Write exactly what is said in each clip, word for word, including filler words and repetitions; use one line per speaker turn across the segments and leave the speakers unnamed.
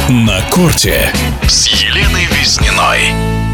На корте с Еленой Весниной.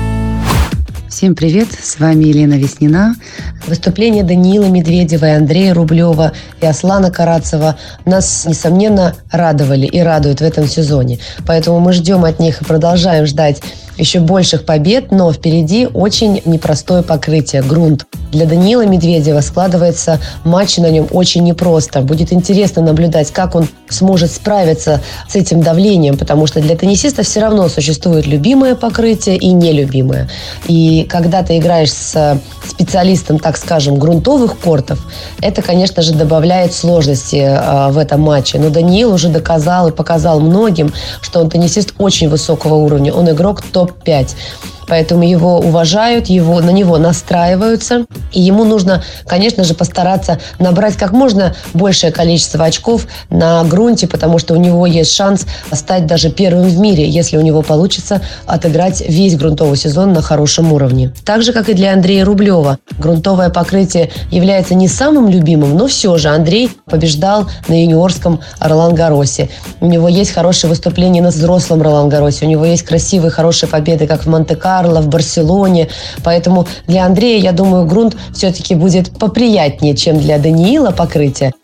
Всем привет, с вами Елена Веснина. Выступления Даниила Медведева и Андрея Рублева и Аслана Карацева нас, несомненно, радовали и радуют в этом сезоне. Поэтому мы ждем от них и продолжаем ждать еще больших побед, но впереди очень непростое покрытие, грунт. Для Даниила Медведева складывается матч на нем очень непросто. Будет интересно наблюдать, как он сможет справиться с этим давлением, потому что для теннисиста все равно существует любимое покрытие и нелюбимое. И когда ты играешь с специалистом, так скажем, грунтовых кортов, это, конечно же, добавляет сложности э, в этом матче. Но Даниил уже доказал и показал многим, что он теннисист очень высокого уровня. Он игрок топ пять. Поэтому его уважают, его, на него настраиваются. И ему нужно, конечно же, постараться набрать как можно большее количество очков на грунте, потому что у него есть шанс стать даже первым в мире, если у него получится отыграть весь грунтовый сезон на хорошем уровне. Так же, как и для Андрея Рублева. Грунтовое покрытие является не самым любимым, но все же Андрей побеждал на юниорском Ролан-Гарросе. У него есть хорошие выступления на взрослом Ролан-Гарросе. У него есть красивые, хорошие победы, как в Монте-Карло, в Барселоне. Поэтому для Андрея, я думаю, грунт все-таки будет поприятнее, чем для Даниила покрытие.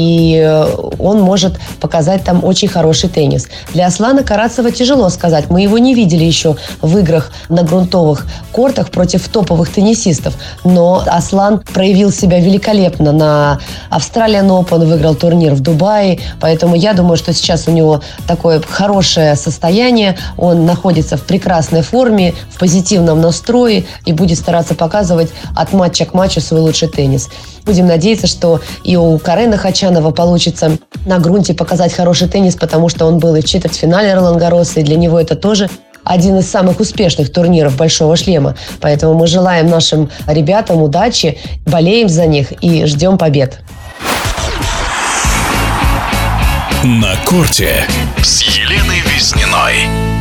И он может показать там очень хороший теннис. Для Аслана Карацева тяжело сказать. Мы его не видели еще в играх на грунтовых кортах против топовых теннисистов. Но Аслан проявил себя великолепно на Australian Open, выиграл турнир в Дубае. Поэтому я думаю, что сейчас у него такое хорошее состояние. Он находится в прекрасной форме, в позитивном настрое и будет стараться показывать от матча к матчу свой лучший теннис. Будем надеяться, что и у Карена Хачанова получится на грунте показать хороший теннис, потому что он был и в четвертьфинале Ролан-Гарроса, и для него это тоже один из самых успешных турниров «Большого шлема». Поэтому мы желаем нашим ребятам удачи, болеем за них и ждем побед.
На корте с Еленой Весниной.